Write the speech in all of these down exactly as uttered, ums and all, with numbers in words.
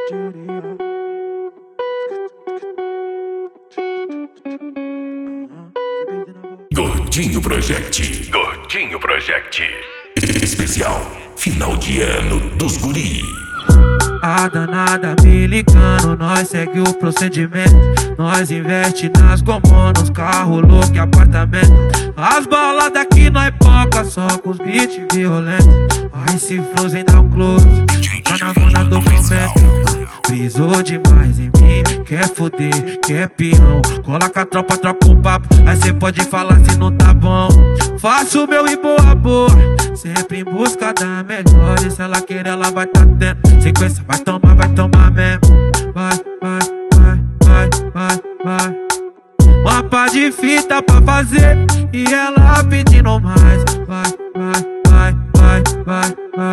Gordinho Project. Gordinho Project. Especial final de ano dos guri. A danada me ligando, nós segue o procedimento. Nós investe nas gomas, nos carros, louco e apartamento. As baladas que nós poca, só com os beats violentos. Aí se Frozen dá um close, tá na banda do momento. Brisou demais em mim, quer foder, quer peão. Cola com a tropa, troca um papo, aí cê pode falar se não tá bom. Faço o meu e boa boa, sempre em busca da melhor. E se ela querer, ela vai tá tendo. Sequência, vai tomar, vai tomar mesmo. Vai, vai, vai, vai, vai, vai. Uma pá de fita pra fazer e ela pedindo mais. Vai, vai, vai, vai, vai,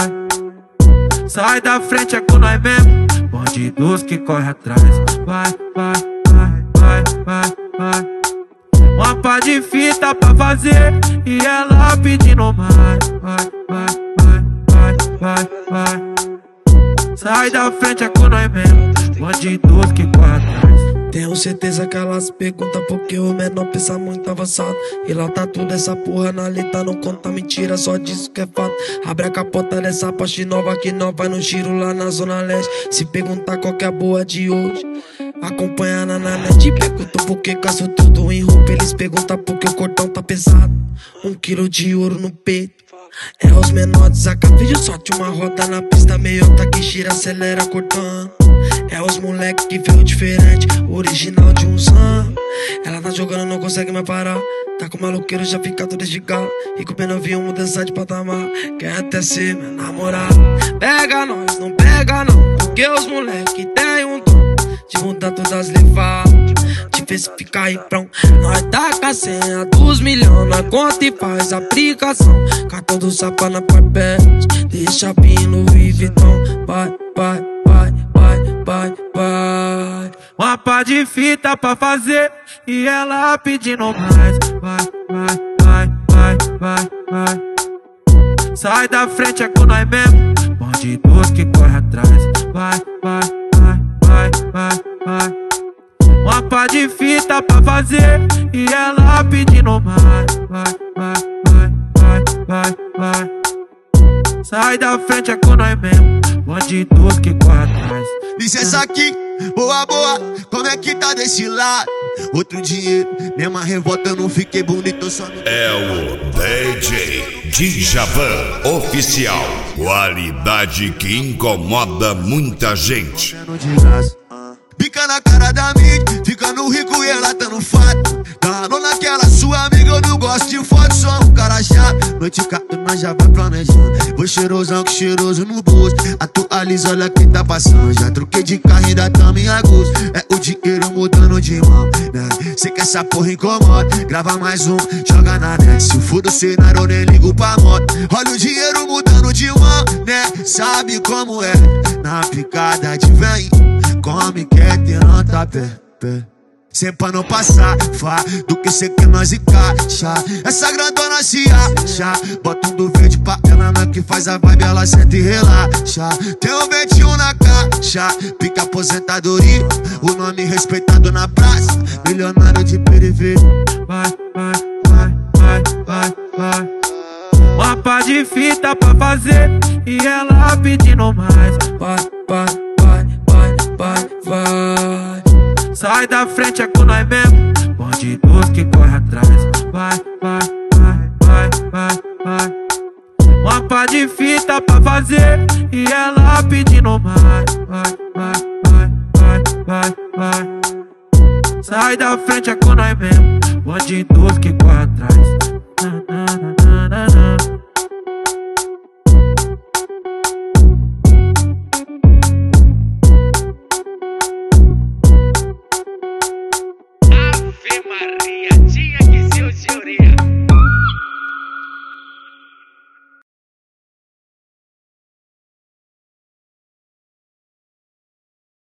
vai. Sai da frente, é com nós mesmo. Bandidos que corre atrás. Vai, vai, vai, vai, vai, vai. Uma pá de fita pra fazer e ela pedindo mais. Vai, vai, vai, vai, vai, vai. Sai da frente, é com nós mesmo. Bandidos que corre atrás. Tenho certeza que elas perguntam porque o menor pensa muito avançado. E lá tá tudo essa porra na letra, não conta mentira, só disso que é fato. Abre a capota dessa Porsche nova que nós vai no giro lá na zona leste. Se perguntar qual que é a boa de hoje, acompanha na net. Perguntam por que caço tudo em roupa, eles perguntam por que o cordão tá pesado. Um quilo de ouro no peito, é os menores, a vídeo sorte uma roda na pista, meiota que gira, acelera cortando. É os moleque que veio diferente, original de um sam. Ela tá jogando, não consegue mais parar. Tá com maloqueiro, já fica todo de gala. E com o pena viu mudança de patamar. Quer até ser meu namorado. Pega nós, não pega não, porque os moleque tem um dom de mudar todas as levadas, de ver se fica aí pronto. Nós taca a senha dos milhões, nós conta e faz aplicação. Cartão do Sapa na Parpete, deixa vir no Louis Vuitton. Vai, vai, vai, vai, vai, vai. Uma pá de fita pra fazer e ela pedindo mais. Vai, vai, vai, vai, vai, vai. Sai da frente, é com nós mesmo. Bandidos que corre atrás. Vai, vai, vai, vai, vai, vai. Uma pá de fita pra fazer e ela pedindo mais. Vai, vai, vai, vai, vai, vai. Sai da frente, é com nós mesmo. Bandidos que corre atrás. Licença aqui, boa, boa, como é que tá desse lado? Outro dinheiro, mesma revolta, eu não fiquei bonito, só não... É o D J Djavan Oficial. Qualidade que incomoda muita gente. Pica na cara da mídia, ficando rico e ela tá no fato. Tá naquela sua amiga, eu não gosto de foto, sou um cara chato. Noite cato, nós já vai planejando. Vou cheirosão que cheiroso no bolso. Atualiza, olha quem tá passando. Já troquei de carro, ainda tamo em agosto. É o dinheiro mudando de mão, né? Cê que essa porra incomoda, grava mais um, joga na net. Se for do cenário, eu nem ligo pra moto. Olha o dinheiro mudando de mão, né? Sabe como é, na picada de vem. Come, quer ter nota, pé, pé. Sempre pra não passar, fá, do que cê quer nós encaixa. Essa grandona se acha, bota um do verde pra ela, não é que faz a vibe, ela senta e relaxa. Tem um vinte e um na caixa, pica aposentadoria, o nome respeitado na praça, milionário de periferia. Vai, vai, vai, vai, vai, vai. Uma pá de fita pra fazer e ela pedindo mais. Vai, vai, vai, vai, vai, vai. Sai da frente, é com nós mesmo. Bandidos que corre atrás. Vai, vai, vai, vai, vai, vai. Uma pá de fita pra fazer e ela pedindo mais. Vai, vai, vai, vai, vai, vai. Sai da frente, é com nós mesmo. Bandidos que corre atrás. Na, na, na, na, na. Ave Maria.